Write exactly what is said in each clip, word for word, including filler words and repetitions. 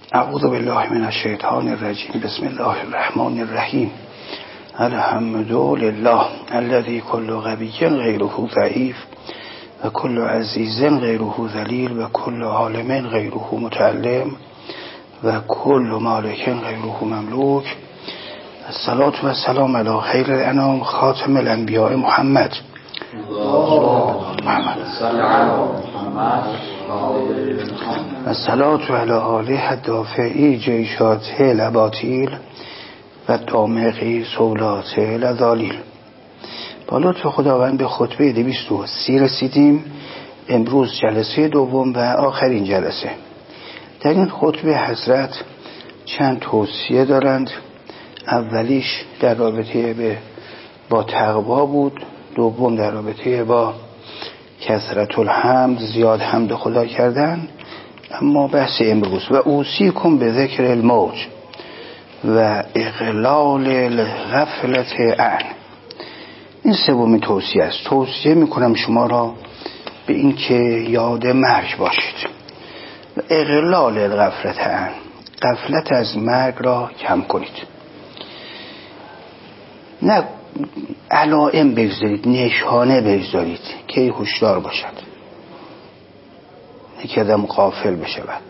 اعوذ بالله من الشیطان الرجیم. بسم الله الرحمن الرحیم. الحمد لله الذي كل غبی غیره ضعیف و کل عزیز غیره ذلیل و کل عالم غیره متعلم و کل مالک غیره مملوک. الصلاة و السلام علی خیر الانام خاتم الانبیاء محمد محمد الصلاة علی آله الدافعی جیشات الاباطیل و دامغی سولات الذالیل. با لطف خداوند به خطبه دویست و سی رسیدیم. امروز جلسه دوم و آخرین جلسه. در این خطبه حضرت چند توصیه دارند. اولیش در رابطه به با تقوا بود، دوم در رابطه با کثرت الحمد، زیاد حمد خدا کردن. اما بحث امروز و اوصیکم به ذکر الموت و اقلال الغفلت عن، این سومین توصیه است. توصیه میکنم شما را به این که یاد مرگ باشید و اقلال الغفلت عن، غفلت از مرگ را کم کنید. نه علائم بگذارید، نشانه بگذارید که هوشیار باشد، نه که آدم غافل بشود.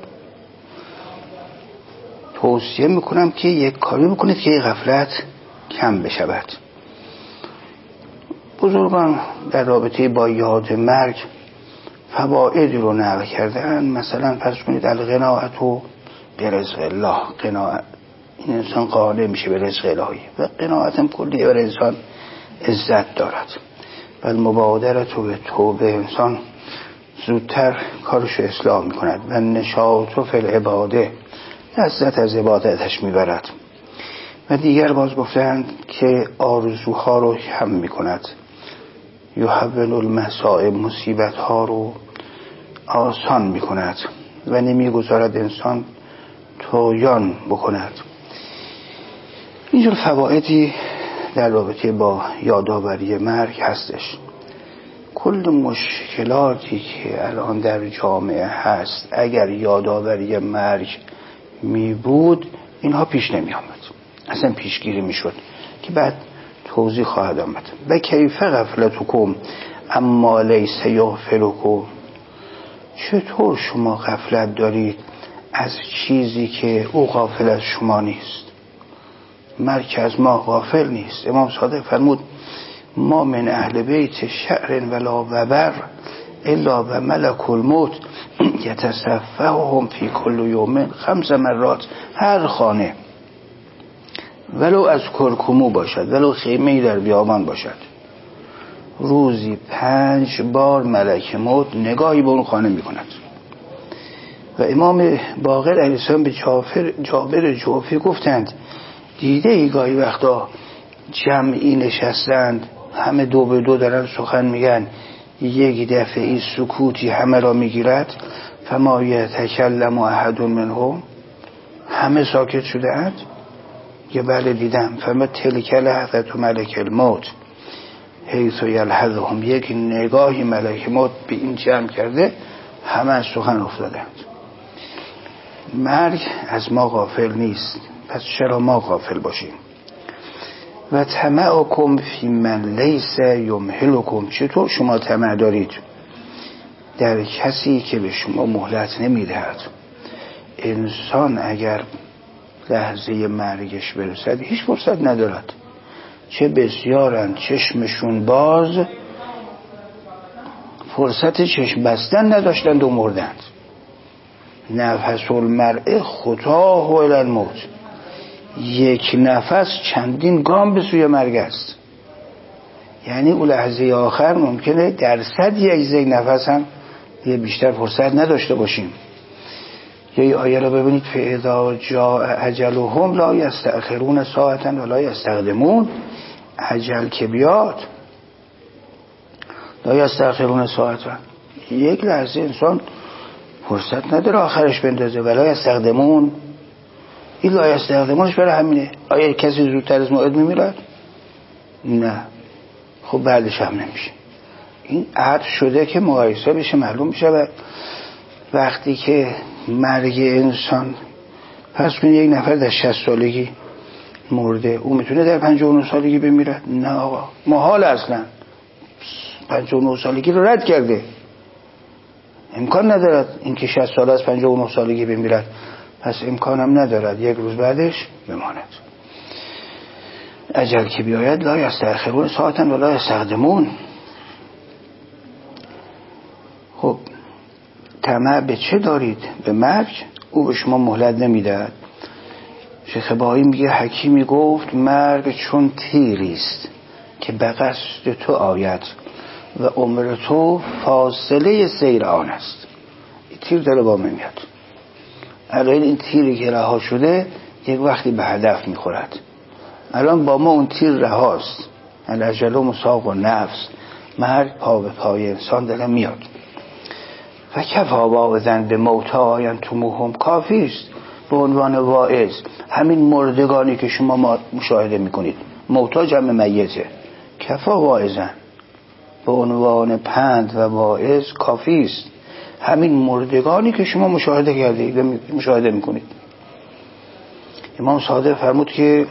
توصیه میکنم که یک کاری بکنید که غفلت کم بشود. بزرگان در رابطه با یاد مرگ فوائدی رو نقل کردن. مثلا فرض کنید القناعت و به رزق الله، قناعت این انسان قانع میشه به رزق الهی و قناعت هم کلی بر انسان عزت دارد. بل مبادرت و به توبه، انسان زودتر کارش اصلاح میکند و نشاط و فی العباده، لذت از عبادتش میبرد. و دیگر باز گفتند که آرزوها رو کم میکند، یحول المصائب، مصیبت ها رو آسان میکند و نمیگذارد انسان طغیان بکند. اینجور فوائدی در رابطه با یادآوری مرگ هستش. کل مشکلاتی که الان در جامعه هست اگر یادآوری مرگ می بود اینها پیش نمی آمد، اصلا پیشگیری می شد که بعد توضیح خواهد آمد. و کیف غفلتکم اما لیس یغفلکم، چطور شما غفلت دارید از چیزی که او غافل از شما نیست. مرگ از ما غافل نیست. امام صادق فرمود ما من اهل بیت شعر ولا وبر الا و ملک الموت یتصفحهم فی کل یوم خمس مرات. هر خانه ولو از کرکمو باشد، ولو خیمه‌ای در بیابان باشد، روزی پنج بار ملک موت نگاهی به اون خانه میکند. و امام باقر علیه السلام به جابر جابر جوفی گفتند دیده ای گاهی وقتا جمعی نشستند، همه دو به دو دارن سخن میگن، یک دفعه ای سکوتی همه را میگیرد، فما یتکلم احد منهم، همه ساکت شده اند. یه بله دیدم، فما تلک لحظة ملک الموت حیث یلحظهم، یک نگاهی ملک موت به این جمع کرده، همه از سخن افتادند. مرگ از ما غافل نیست، پس چرا ما غافل باشیم؟ و طمعکم فی من لیس یمهلکم، چطور شما طمع دارید در کسی که به شما مهلت نمیدهد. انسان اگر لحظه مرگش برسد هیچ فرصت ندارد، چه بسیارند چشمشون باز فرصت چشم بستن نداشتند و مردند. نفس المرء خطاه الی الموت، یک نفس چندین گام به سوی مرگ است. یعنی اون لحظه آخر ممکنه درصد یک یک نفس هم یه بیشتر فرصت نداشته باشیم. یه آیه رو ببینید فاذا جاء اجلهم لا یستأخرون ساعة ولا یستقدمون. اجل که بیاد لا یستأخرون ساعة، یک لحظه انسان فرصت نداره آخرش بندازه. ولا یستقدمون، این لا یستقدمونش برای همینه. آیا کسی زودتر از موعد میمیرد؟ نه. خب بعدش هم نمیشه. این عهد شده که مقایسه بشه معلوم میشه. و وقتی که مرگ انسان فرض کنید یک نفر در شصت سالگی مرده، او میتونه در پنجاه و نه سالگی بمیره؟ نه آقا، محال اصلا. پنجاه و نه سالگی رو رد کرده، امکان ندارد اینکه شصت سال از پنجاه و نه سالگی بمیرد، پس امکان هم ندارد یک روز بعدش بماند. اجل که بیاید لا یستأخرون ساعتا ولا یستقدمون. خب طمع به چه دارید؟ به مرگ. او به شما مهلت نمیدهد. شیخ بهایی میگه حکیمی گفت مرگ چون تیری است که به قصد تو آید و عمر تو فاصله سیر آن است. این تیر داره با میاد، الان این تیری که رها شده یک وقتی به هدف میخورد. الان با ما اون تیر رهاست، الاجل مساق و نفس، مرگ پا به پای انسان داره میاد. و کفا واعظن به موتا آینتموهم، کافی است به عنوان واعظ همین مردگانی که شما مشاهده میکنید، موتا جمع میته، کفا واعظن به عنوان پند و واعظ کافی است همین مردگانی که شما مشاهده کردید و مشاهده میکنید. امام صادق فرمود که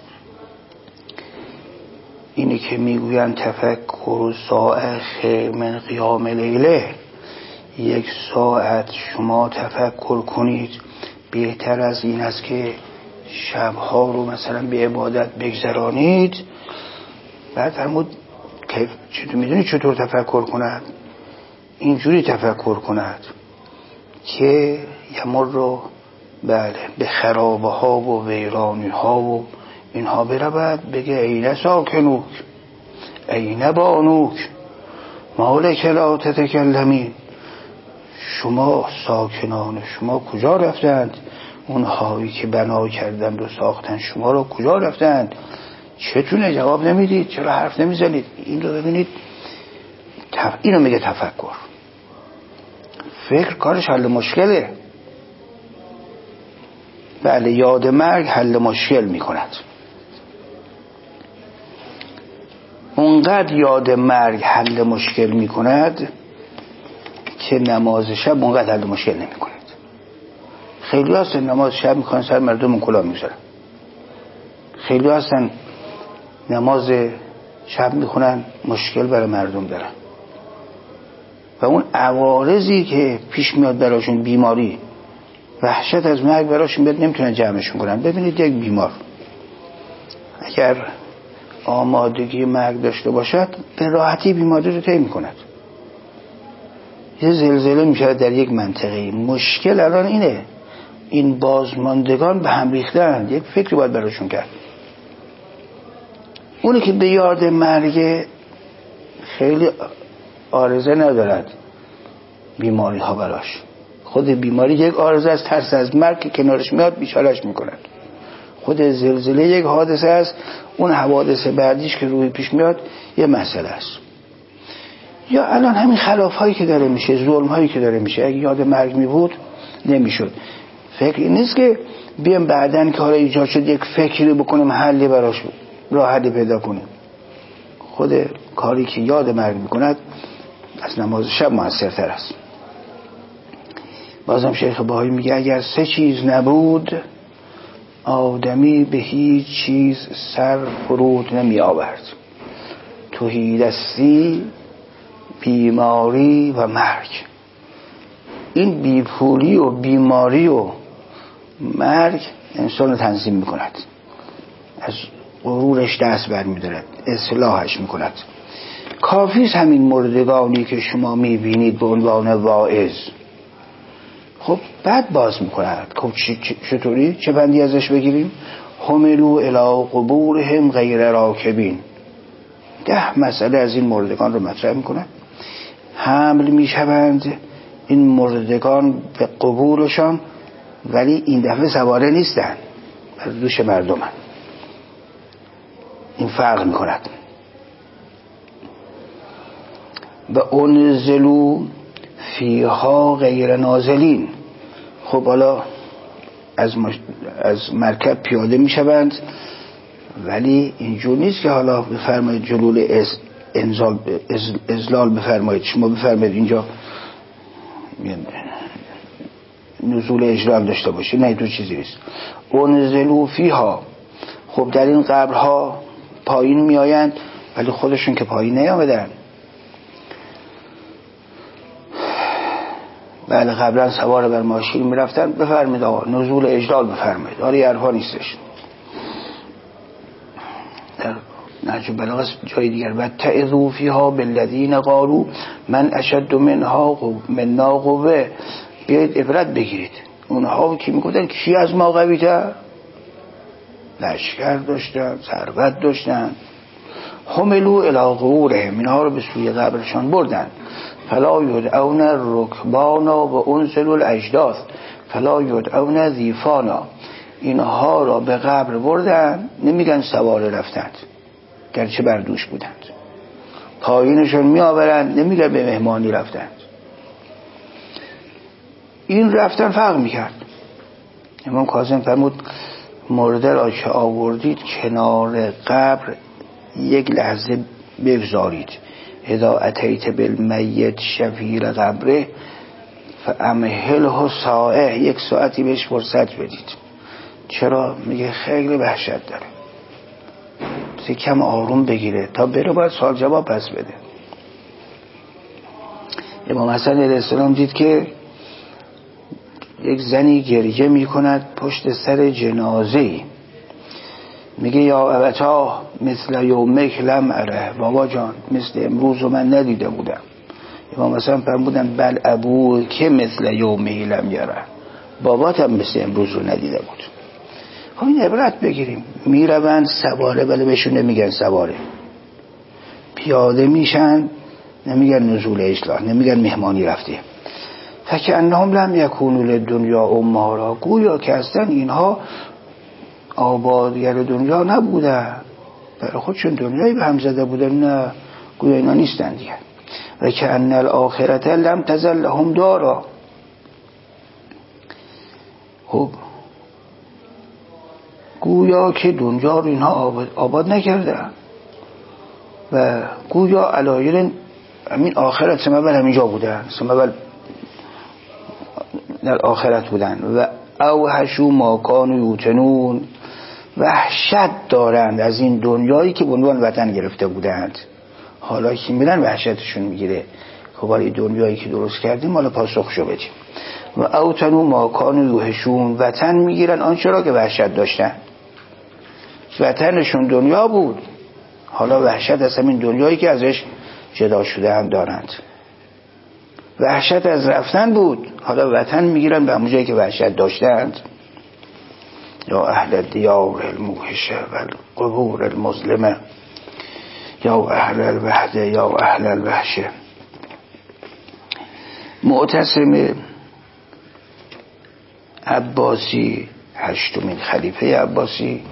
اینی که میگویند تفکر ساعت من قیام لیله، یک ساعت شما تفکر کنید بهتر از این است که شبها رو مثلا به عبادت بگذرانید. بعد فرمود چطور میدونی چطور تفکر کند؟ اینجوری تفکر کند که یمر رو بله به خرابه ها و ویرانی ها و اینها برود، بگه اینه ساکنوک اینه بانوک مالک لا تتکلمین، شما ساکنان شما کجا رفتند؟ اونهایی که بنا کردند و ساختند شما رو کجا رفتند؟ چتونه جواب نمیدید؟ چرا حرف نمیزنید؟ این رو ببینید، تف... اینو میگه تفکر. فکر کارش حل مشکله. بله یاد مرگ حل مشکل میکند. اونقدر یاد مرگ حل مشکل میکند که نماز شب اونقدر حل مشکل نمیکند. خیلی هستن نماز شب میکنن سر مردم کلاه میذارن، خیلی هستن نماز شب میخونن مشکل برای مردم دارن و اون عوارضی که پیش میاد براشون، بیماری، وحشت از مرگ براشون بیاد، نمیتونن جمعشون کنن. ببینید یک بیمار اگر آمادگی مرگ داشته باشد به راحتی بیماری رو طی میکند. یه زلزله میشه در یک منطقه، مشکل الان اینه این بازماندگان به هم ریختن، یک فکری باید براشون کرد. اونی که به یاد مرگ خیلی آرزه ندارد بیماری ها براش، خود بیماری یک آرزه از ترس از مرگ که کنارش میاد بیچاره‌اش میکنند. خود زلزله یک حادثه است، اون حوادث بعدیش که روی پیش میاد یه مسئله است. یا الان همین خلاف هایی که داره میشه، ظلم هایی که داره میشه، اگه یاد مرگ میبود نمیشد. فکر این نیست که بیام بعدن که حالا ایجاد شد یک فکری بکنیم حلی براش راه حلی پیدا کنیم. خود کاری که یاد مرگ میکند از نماز شب موثرتر است. بازم شیخ بهایی میگه اگر سه چیز نبود آدمی به هیچ چیز سر فرود نمی آورد: تهیدستی، بیماری و مرگ. این بیپولی و بیماری و مرگ انسان رو تنظیم میکند، از غرورش دست برمیدارد، اصلاحش میکند. کافیست همین مردگانی که شما میبینید به عنوان واعظ، خب بعد باز میکند. خب چطوری؟ چه بندی ازش بگیریم؟ حملو الی قبورهم غیر راکبین. ده مسئله از این مردگان رو مطرح میکنند. حمل میشوند این مردگان به قبورشان، ولی این دفعه سواره نیستن، بر دوش مردمن. این فرق میکند. و انزلو فیها غیر نازلین. خب حالا از, مش... از مرکب پیاده میشوند، ولی اینجور نیست که حالا بفرمایید جلول از... انزال... از... ازلال بفرمایید، شما بفرمایید اینجا نزول اجلال داشته باشه، نه تو چیزی نیست. انزلوا فیها، خب در این قبرها پایین میآیند ولی خودشون که پایین نیامدن. بله قبلا سوار بر ماشین میرفتن، بفرمید آقا نزول اجلال بفرمید، آره یه حرفا نیستش. در نهج البلاغه جای دیگر و تعذوا فیها بالذین قالوا من اشد منها منا قوه، بیاید عبرت بگیرید. اونها که میگفتن کی از ما قوی تر، لشکر داشتن، ثروت داشتن، حملوا الی قبورهم، اینها رو به سوی قبرشان بردن. فلا یدعون رکبانا و انزلوا الاجداث فلا یدعون ضیفانا، اینها را به قبر بردن، نمیگن سوار رفتند گرچه بردوش بودند، پایینشون می آورند، نمیگن به مهمانی رفتند. این رفتن فرق میکرد. امام کاظم فرمود مرده را که آوردید کنار قبر یک لحظه بگذارید، اذا اتیت بالمیت شفیر قبره فامهله ساعه، یک ساعتی بهش فرصت بدید. چرا؟ میگه خیلی وحشت داره، سی کم آروم بگیره تا بره باید سوال جواب پس بده. امام حسن علیه السلام دید که یک زنی گریه میکند پشت سر جنازه‌ای، میگه یا ابتا مثل یومک لم اره، بابا جان مثل امروز رو من ندیده بودم. امام حسن فرمودن بل ابو که مثل یومه لم یره، باباتم مثل امروز رو ندیده بود. خب این عبرت بگیریم. میروند سواره، ولی بهشون نمیگن سواره، پیاده میشن، نمیگن نزول اجلال، نمیگن مهمانی رفته. فکأنهم لم یکونوا للدنیا امارا، گویا که اصلا اینها آبادگر دنیا نبودن، برای خودشون دنیایی به هم زده بودن، نه گویا اینا نیستن دیگه. و کأن الاخرة لم تزل لهم دارا، خب گویا که دنیا رو اینها آباد, آباد نکردن و گویا علایر همین آخرت سمبل همینجا بودن، سمبل در آخرت بودن. و اوحشو ما کانوا یوتنون، وحشت دارند از این دنیایی که به عنوان وطن گرفته بودند. حالا که میرن وحشتشون میگیره، خب حالا دنیایی که درست کردیم حالا پاسخشو بدیم. و اوتنو ما کانوا یوحشون، وطن میگیرن آنچه را که وحشت داشتن. وطنشون دنیا بود، حالا وحشت از همین دنیایی که ازش جدا شده هم دارند. وحشت از رفتن بود، حالا وطن میگیرن به همون جایی که وحشت داشتند. یا اهل الدیار الموحشه و القبور المظلمه، یا اهل الوحده یا اهل الوحشه. معتصم عباسی، هشتمین خلیفه عباسی،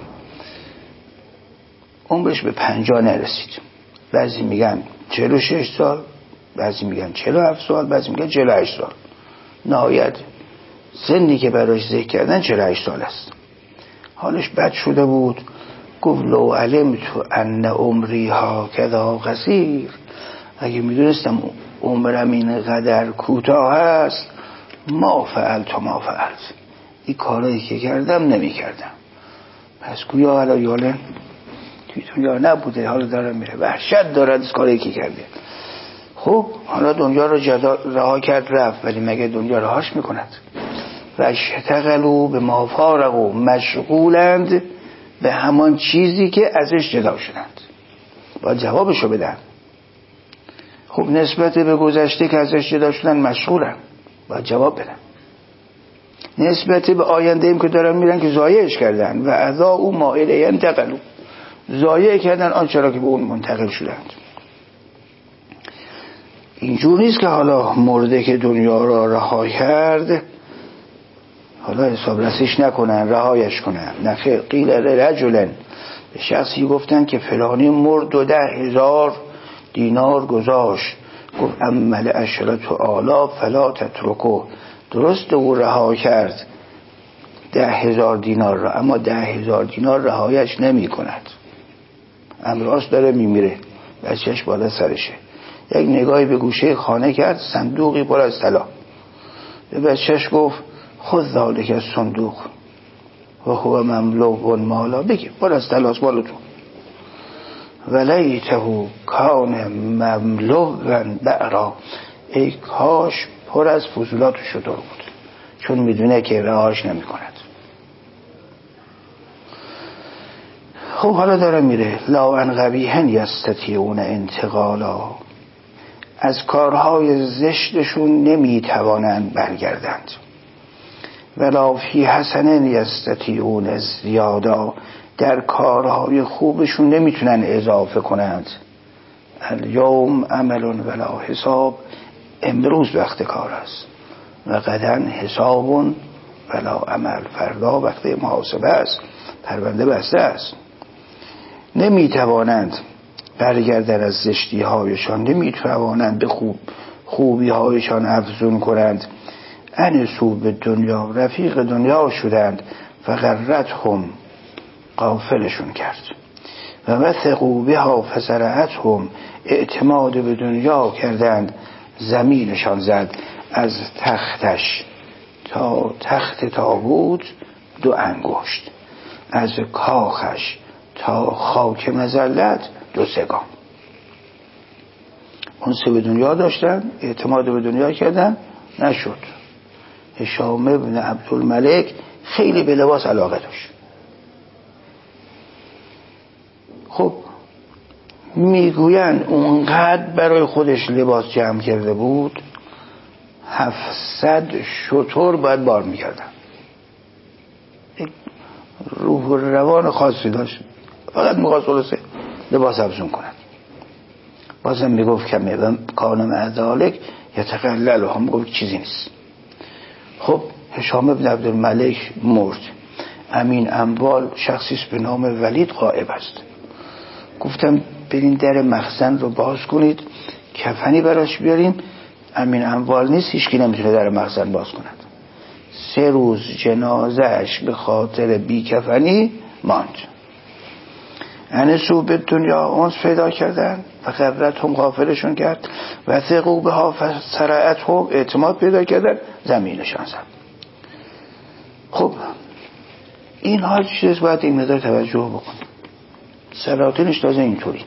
عمرش به پنجاه نرسید. بعضی میگن چهل و شش سال، بعضی میگن چهل و هفت سال، بعضی میگن چهل و هشت سال. نهایت سنی که براش ذکر کردن چهل و هشت سال است. حالش بد شده بود، گفت لو علمت ان عمری هاکذا قصیر، اگه میدونستم عمرم این قدر کوتاه است، ما فعلت ما فعلت، این کارایی که کردم نمی کردم. پس گویا حالا یاله توی دنیا نبوده، حالا داره میره، وحشت دارد از کاری که کرده. خب حالا دنیا رو جدا رها کرد رفت، ولی مگه دنیا رهاش میکند؟ و اشتغلوا به ما فارقوا، مشغولند به همان چیزی که ازش جدا شدند. باید جوابشو بدن. خب نسبت به گذشته که ازش جدا شدن مشغولن، باید جواب بدن. نسبت به آینده ایم که دارن میرن که ضایعش کردن. و اذاعوا ما الیه انتقلوا، ضایع کردن آنچه را که به اون منتقل شدند. اینجور نیست که حالا مرده که دنیا را رها کرد حالا حساب رسیش نکنن، رهایش کنن. نخیر، قیل رجلن، به شخصی گفتن که فلانی مرد و ده هزار دینار گذاشت، گفت عمل عشرت آلاف فلا تترکو، درست او رها کرد ده هزار دینار را، اما ده هزار دینار رهایش نمی کند. امراض داره میمیره، بچهش بالا سرشه. یک نگاهی به گوشه خانه کرد، صندوقی پر از طلا. به بچهش گفت خود ذالک از صندوق و هو مملو مالا، بگی پر از تلاس مالتون. ولیته کان مملو بعرا، ای کاش پر از فضولات و شتر بود، چون میدونه که رهاش نمی کند. خب حالا داره میره. لا ان قبیحن یستطیعون انتقالا، از کارهای زشتشون نمیتوانند برگردند. ولا فی حسن یستطیعون زیادا، در کارهای خوبشون نمیتونن اضافه کنند. الیوم عمل ولا حساب، امروز وقت کار است، و غدا حساب ولا عمل، فردا وقت محاسبه است، پرونده بسته است. نمیتوانند برگردن از زشتی هایشان، نمیتوانند به خوب خوبی هایشان افزون کنند. انسو به دنیا، رفیق دنیا شدند. فغرتهم، غافلشون کرد. و وثقوا بها فزرعتهم، اعتماد به دنیا کردند، زمینشان زد. از تختش تا تخت تابوت دو انگشت، از کاخش تا خاک مذلت دو سگام. اون سه به دنیا داشتن، اعتماد به دنیا کردن، نشد. هشام ابن عبدالملک خیلی به لباس علاقه داشت. خب میگوین اونقدر برای خودش لباس جمع کرده بود، هفتصد شتر باید بار میکردن. روح و روان خاصی داشت، فقط میخواست خلاصه لباس افزون کند. بازم میگفت کمه و کان مع ذالک یتقلل، هم میگفت چیزی نیست. خب هشام ابن عبدالملک مرد. امین اموال شخصی به نام ولید غائب است. گفتم برین در مخزن رو باز کنید، کفنی براش بیارین. امین اموال نیست، هیچکی نمیتونه در مخزن باز کند. سه روز جنازهش به خاطر بی کفنی ماند. انسو به دنیا اونس پیدا کردن، فغرتهم، غافلشون کرد. وثقوا بها فزرعتهم، اعتماد پیدا کردن، زمینشان زد. خب این حال چیز باید این مقدار توجه بکنیم. سلاطینش تازه اینطوری.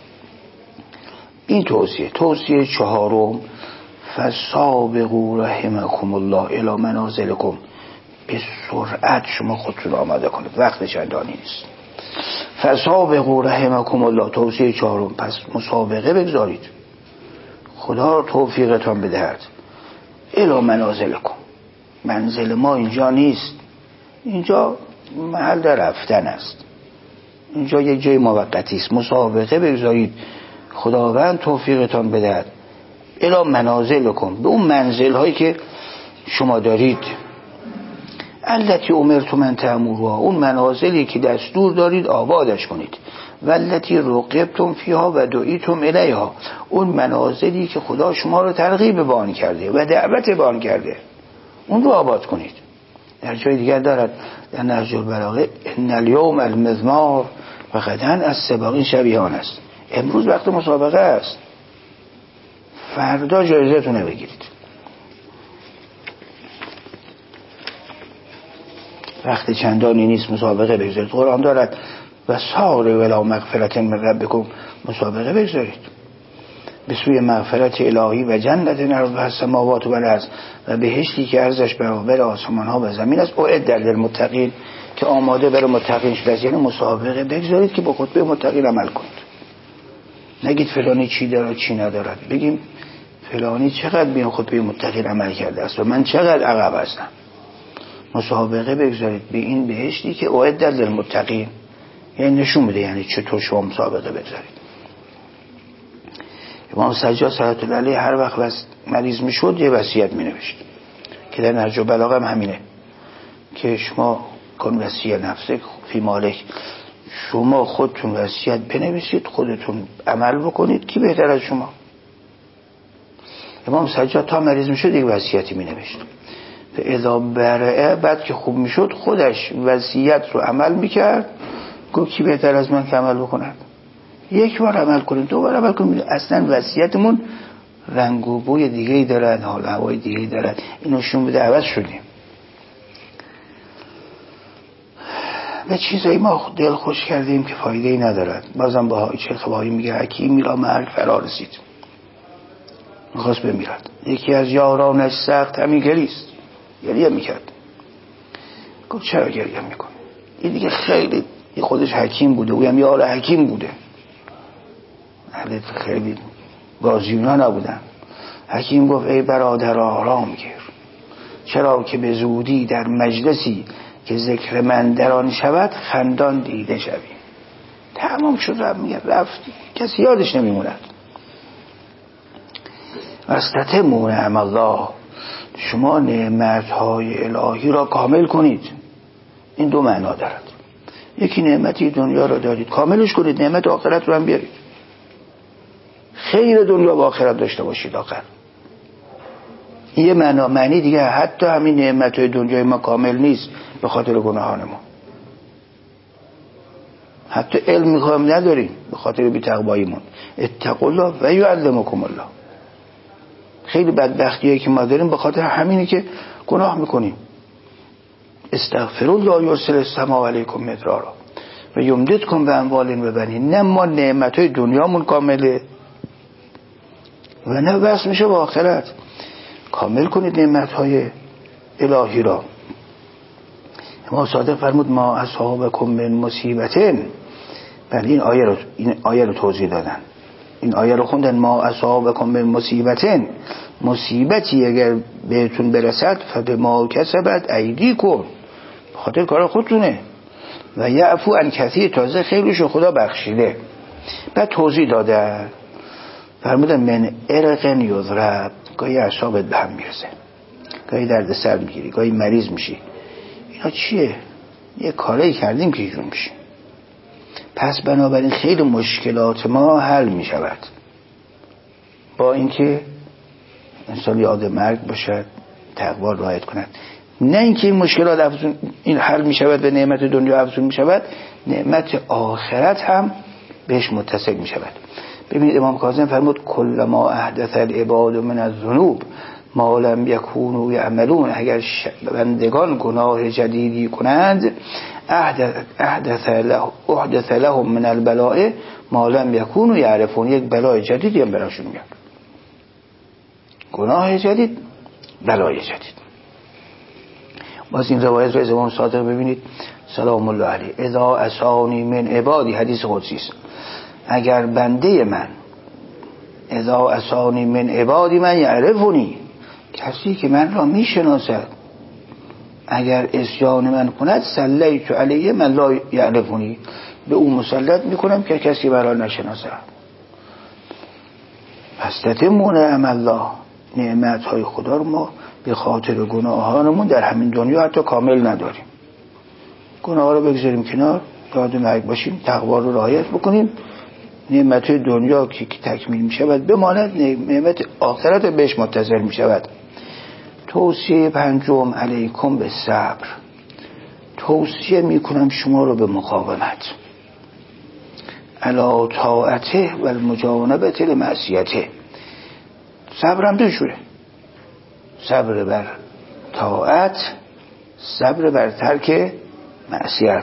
این توصیه توصیه چهارم، فسابقوا رحمکم الله الی منازلکم، به سرعت شما خودتون آماده کنید، وقت چندانی نیست. فسابقوا رحمکم الله، توصیه چهارم، پس مسابقه بگذارید، خدا توفیقتان بدهد. الی منازلکم، منزل ما اینجا نیست، اینجا محل رفتن است، اینجا یک جای موقتی است. مسابقه بگذارید، خداوند توفیقتان بدهد. الی منازلکم، به اون منزل هایی که شما دارید. التی امرتم ان تعمروها، اون منازلی که دستور دارید آبادش کنید. والتی رغبتم فیها و دعیتم الیها، اون منازلی که خدا شما رو ترغیب به آن کرده و دعوت به آن کرده، اون رو آباد کنید. در جای دیگر دارد در نهج البلاغه ان الیوم المضمار و غدا السباق، این شبیهان است. امروز وقت مسابقه است، فردا جایزتون رو بگیرید. وقت چندانی نیست مسابقه بگذارید. قرآن دارد و سار ولا مغفرت من ربکم، مسابقه بگذارید به سوی مغفرت الهی و جنت عرضها السماوات و الارض، و بهشتی که عرضش برابر آسمان ها و زمین است. اعد للمتقین، که آماده برای متقین شده. یعنی مسابقه بگذارید که با خطبه متقین عمل کنید. نگید فلانی چی داره چی ندارد، بگیم فلانی چقدر بین خطبه متقین عمل کرده است و من چقدر عقب هستم. مسابقه بگذارید به این بهشتی که اعد للمتقین، یعنی نشون میده یعنی چطور شما مسابقه بگذارید. امام سجاد صلوات الله علیه هر وقت وس مریض میشد یه وصیت مینوشت که در نهج البلاغه هم همینه که شما کن وصیه نفسک فی مالک، شما خودتون وصیت بنویسید، خودتون عمل بکنید، کی بهتر از شما. امام سجاد تا مریض میشد یک وصیتی مینوشت، اذا برئه، بعد که خوب میشد خودش وصیت رو عمل میکرد، گفت کی بهتر از من که عمل بکند. یک بار عمل کنید، دو بار عمل کنید، اصلا وصیتمون رنگ و بوی دیگه‌ای دارد، حال هوای دیگه‌ای دارد. اینو شون بده عوض شدیم. به چیزایی ما دل خوش کردیم که فایده ای ندارد. بازم با شیخ بهایی میگه حکیم میرا مرگ فرا رسید، میخواست بمیرد. یکی از یارانش سخت همی گریست، گریه میکرد. گفت چرا گریه میکنه؟ این دیگه خیلی خودش حکیم بوده، اویم یار حکیم بوده، اهل خیلی بازیونا نبودن. حکیم گفت ای برادر آرام گیر، چرا که به زودی در مجلسی که ذکر من در آن شود خندان دیده شوی. تمام شد، رفت میگه رفتی، کسی یادش نمیموند. واستتموا نعم الله، شما نعمتهای الهی را کامل کنید. این دو معنا دارد. یکی نعمتی دنیا را دارید کاملش کنید، نعمت آخرت رو هم بیارید، خیر دنیا و آخرت داشته باشید آخر. یه معنا معنی دیگه، حتی همین نعمتهای دنیای ما کامل نیست به خاطر گناهان ما. حتی علم میخوایم نداریم به خاطر بی‌تقواییمون. اتقوا الله و یعلمکم الله. خیلی بدبختیه که ما داریم به خاطر همینی که گناه میکنیم. استغفروا الله یرسل السماء علیکم مدرارا و یمددکم باموال و بنین. نه ما نعمتهای دنیامون کامله و نه بس میشه با آخرت. کامل کنید نعمتهای الهی را. امام صادق فرمود ما اصحابکم من مصیبتین. بله این آیه رو این آیه رو توضیح دادن، این آیه رو خوندن. ما اصحابکم من مصیبتین، مصیبتی اگر بهتون برسد فبما کسبت ایدیکم، خاطر کار خودتونه. و یعفو عن کثیر، تازه خیلیشو خدا بخشیده. بعد توضیح دادن فرمودن من ارق یضرب، گاهی اعصابت به هم میرسه، گاهی درد سر میگیری، گاهی مریض میشی. اینا چیه؟ یه کاری کردیم که اینجور میشه. پس بنابراین خیلی مشکلات ما حل میشود با اینکه انسان یاد مرگ باشد، تقوا رعایت کند. نه اینکه این مشکلات افزون این حل میشود و نعمت دنیا افزون میشود، نعمت آخرت هم بهش متصل میشود. ببینید امام کاظم فرمود کل ما احدث العباد من الذنوب ما لم یکونوا یعملون. اگر بندگان گناه جدیدی کنند احدث له احدث لهم من البلاء ما لم یکونوا یعرفون. یک بلای جدیدی هم براشون میاد، گناه جدید، بلای جدید. باز این روایت رو از امام صادق ببینید سلام الله علیه، اذا اسانی من عبادی، حدیث قدسی است، اگر بنده من اذا اسانی من عبادی من یعرفونی، کسی که من را میشناسد اگر عصیان من کند سلیت علیه من لا یعرفونی، به او مسلط میکنم که کسی مرا نشناسد. فاستتموا نعم الله، نعمت های خدا رو ما به خاطر گناهانمون در همین دنیا حتی کامل نداریم. گناه رو بگذاریم کنار، یاد مرگ باشیم، تقوا رو رعایت بکنیم، نعمت دنیا که تکمیل می شود بماند، نعمت آخرت بهش متصل می شود. توصیه پنجم علیکم به صبر. توصیه می کنم شما رو به مقاومت، علی طاعته و المجانبت لمعصیته. صبرم دو جوره، صبر بر طاعت، صبر بر ترک معصیت.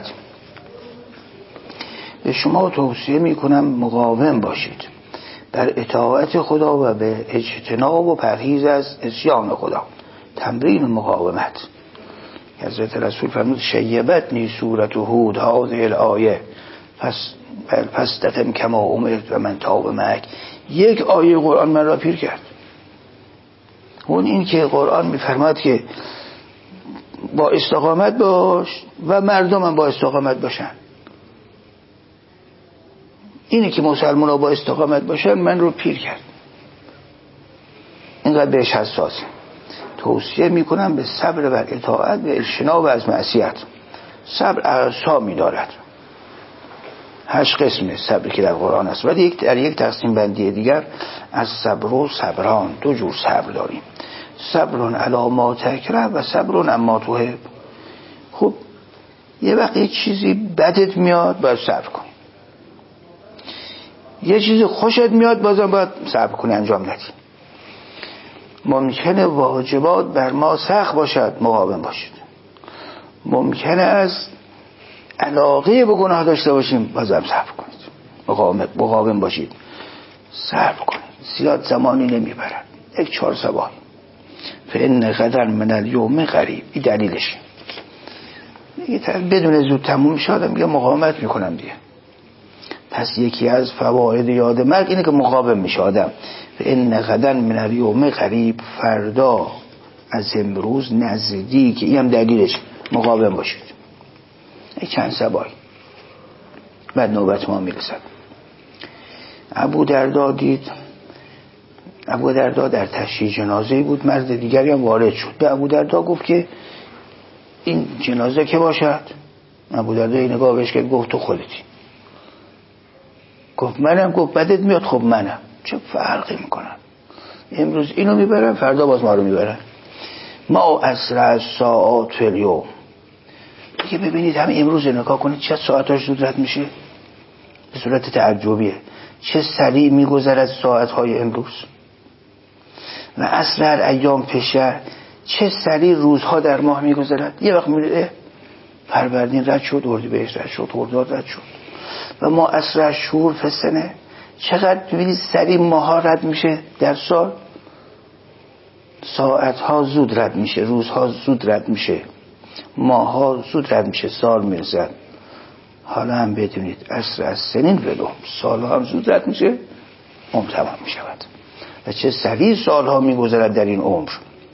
به شما توصیه میکنم مقاوم باشید بر اطاعت خدا و به اجتناب و پرهیز از عصیان خدا. تمرین مقاومت. حضرت رسول فرمود شیبتنی سورت هود هذه الآیه فاستقم کما امرت و من تاب معک. یک آیه قرآن من را پیر کرد. اون این که قرآن میفرماد که با استقامت باش و مردم هم با استقامت باشن. اینی که مسلمان ها با استقامت باشن من رو پیر کرد. اینقدر بهش حساسه. توصیه میکنم به صبر بر اطاعت و اجتناب از معصیت. صبر اقسامی دارد، هشت قسمه صبری که در قرآن است، ولی یک در یک تقسیم بندی دیگر از صبر و صبران دو جور صبر داریم. صبرون علی ما تکره و صبرون اما تحب. خب یه وقت یه چیزی بدت میاد باید صبر کن، یه چیزی خوشت میاد بازم باید صبر کنی انجام ندی. ممکنه واجبات بر ما سخت باشد، مقاوم باشید. ممکنه از علاقه به گناه داشته باشیم بازم صبر کنید، مقاوم مقاوم باشید، صبر کنید، زیاد زمانی نمیبرن، یک چهار سبای. فإن غدا من اليوم قریب، این دلیلش. میگه بدون زود تموم میشه آدم میگه مقاومت میکنم دیگه. پس یکی از فواید یاد مرگ اینه که مقاوم میشه آدم. فإن غدا من اليوم قریب، فردا از امروز نزدیک. این هم دلیلش، مقاوم باشید. این چند سبای بعد نوبت ما میرسد. ابو دردا دید، ابو دردا در تشییع جنازه بود، مرد دیگری هم وارد شد. به ابو دردا گفت که این جنازه که باشد. ابو دردا این نگاه بهش کرد، گفت تو خودتی. گفت منم. گفت بدت میاد. خب منم. چه فرقی میکنن؟ امروز اینو میبرن، فردا باز ما رو میبرن. ما اسرع ساعات فی الیوم. دیگه ببینید همه امروز نگاه کنید چه ساعتاش زود رد میشه، به صورت تعجبیه. چه سریع میگذرد ساعتهای امروز. و اسرع ایام پیشه، چه سریع روزها در ماه میگذرد. یه وقت میره فروردین رد شد، اردیبهشت رد شد، خرداد رد شد. و ما اسرع شهور فی السنه، چقدر ببینید سریع ماها رد میشه در سال. ساعتها زود رد میشه، روزها زود رد میشه، ماها زود رد میشه، سال میرسد. حالا هم بدونید اسرع السنین فی العمر، سالها هم زود رد میشه، عمر تمام میشود. و چه سریع سالها میگذرد در این عمر.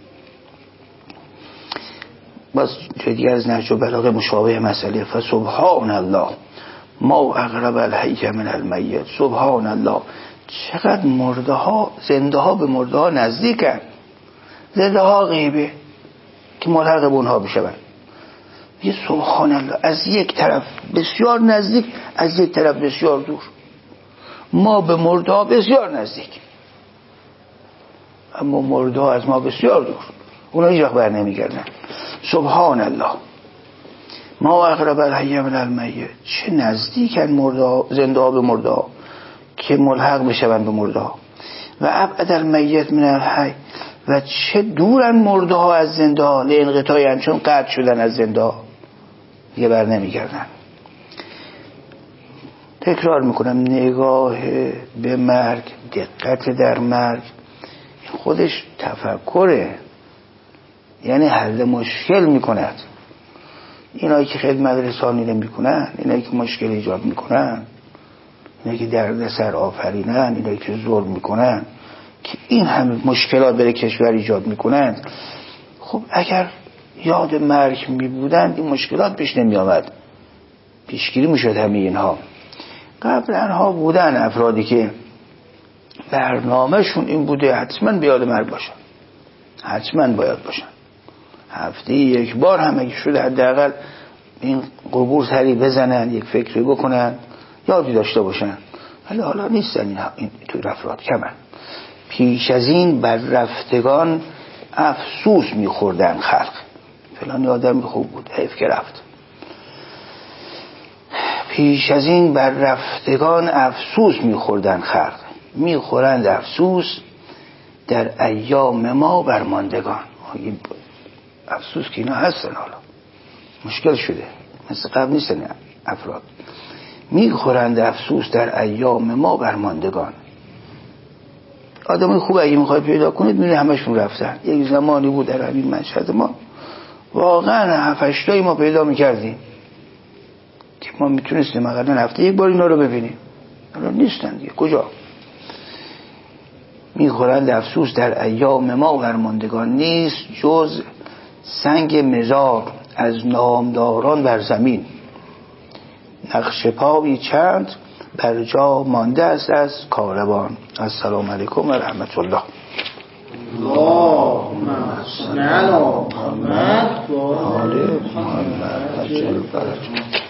باز دیگر از نهج البلاغه مشابه مسئله. فسبحان الله ما اقرب الحی من المیت. سبحان الله، چقدر مرده ها، زنده ها به مرده ها نزدیکن. زنده ها غیبه که ملحق به اونها بشوند. یه سبحان الله، از یک طرف بسیار نزدیک، از یک طرف بسیار دور. ما به مرده ها بسیار نزدیک، اما مرده ها از ما بسیار دور، اونا هیچ وقت بر نمیگردن. سبحان الله ما اقرب الحی من المیت. چه نزدیکن مرده ها، زنده ها به مرده ها که ملحق بشوند به مرده ها. و ابعد المیت من الحی، و چه دورن مرده ها از زنده ها. لانقطاعن، چون قطع شدن از زنده ها دیگه بر نمیگردن. تکرار میکنم، نگاه به مرگ، دقت در مرگ خودش تفکره، یعنی حل مشکل میکند. اینایی که خدمت رسانی نمیکنن، اینایی که مشکل ایجاد میکنن، اینایی که درد سر آفرینن، اینایی که ظلم میکنن، که این همه مشکلات برای کشور ایجاد میکنن، خب اگر یاد مرگ میبودن این مشکلات پیش نمی آمد، پیشگیری میشد همه اینها. قبلا ها بودن افرادی که برنامهشون این بوده حتما به یاد مرگ باشن، حتما باید باشن، هفته یک بار هم اگه شده حداقل این قبور سری بزنن، یک فکری بکنن، یادی داشته باشن. ولی حالا نیستن این, این توی افراد کمن. پیش از این بر رفتگان افسوس میخوردن خلق. فلانی آدم خوب بود، حیف که رفت. پیش از این بر رفتگان افسوس میخوردن خلق، میخورند افسوس در ایام ما بر ماندگان. این افسوس که اینا هستن، حالا مشکل شده، مثل قبل نیستن افراد. میخورند افسوس در ایام ما بر ماندگان. آدمای خوب اگه میخوای پیدا کنید میبینید همشون رفتن. یک زمانی بود در همین مشهد ما واقعا هفت‌هشتایی ما پیدا میکردیم که ما میتونستیم اقلا هفته یک بار اینا رو ببینیم. حالا نیستن دیگه، کجا؟ میخورند افسوس در ایام ما بر ماندگان، نیست جز سنگ مزار از نامداران بر زمین. نقش پایی چند بر جا مانده است از کاروان. السلام علیکم و رحمت الله. اللهم صل علی محمد و آل محمد.